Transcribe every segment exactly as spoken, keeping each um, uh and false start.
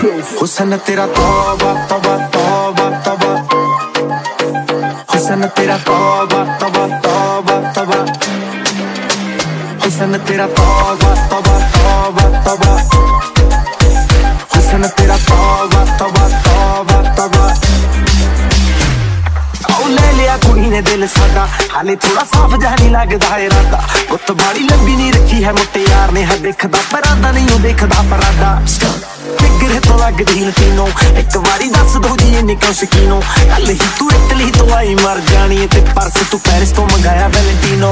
हुस्न तेरा तौबा तौबा तौबा तौबा, हुस्न तेरा तौबा तौबा तौबा तौबा, हुस्न तेरा तौबा तौबा तौबा तौबा, हुस्न तेरा तौबा तौबा तौबा तौबा। ओ ले लिया कुड़ी ने दिल साडा, हाले थोड़ा साफ जहा नहीं लगदा इरादा। गुत्त बाड़ी लंबी नहीं रखी है मुट्टे यार ने, है देखदा परादा नहीं ओ देखदा परादा। फिगर तो लगदी लतीनो, एक बारी दस दो जी इन्नी क्यों शकीनो। कल ही तू इटली तो आई मर जानी है, ते परस तू पेरिस तो मंगाया वैलेंटिनो।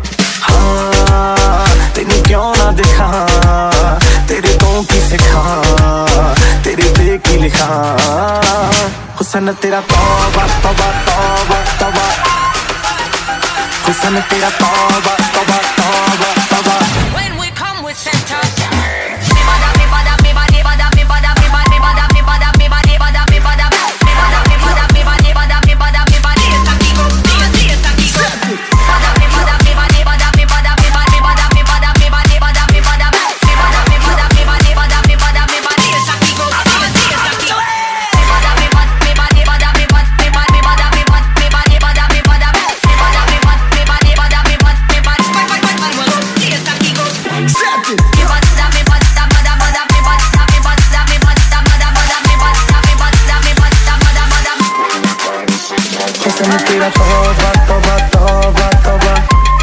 हाँ तेनू क्यों ना दिखा, तेरे तो की सिखा, तेरे पे की लिखा। हुस्न तेरा तौबा तौबा तौबा तौबा, हुस्न तेरा तौबा तौबा तौबा तौबा। When we come with center, हुस्न तेरा तौबा तौबा तौबा तौबा,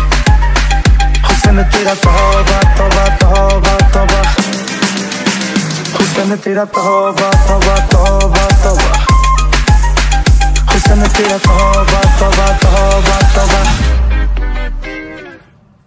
हुस्न तेरा तौबा तौबा तौबा तौबा, हुस्न तेरा तौबा तौबा तौबा तौबा, हुस्न तेरा तौबा तौबा तौबा तौबा।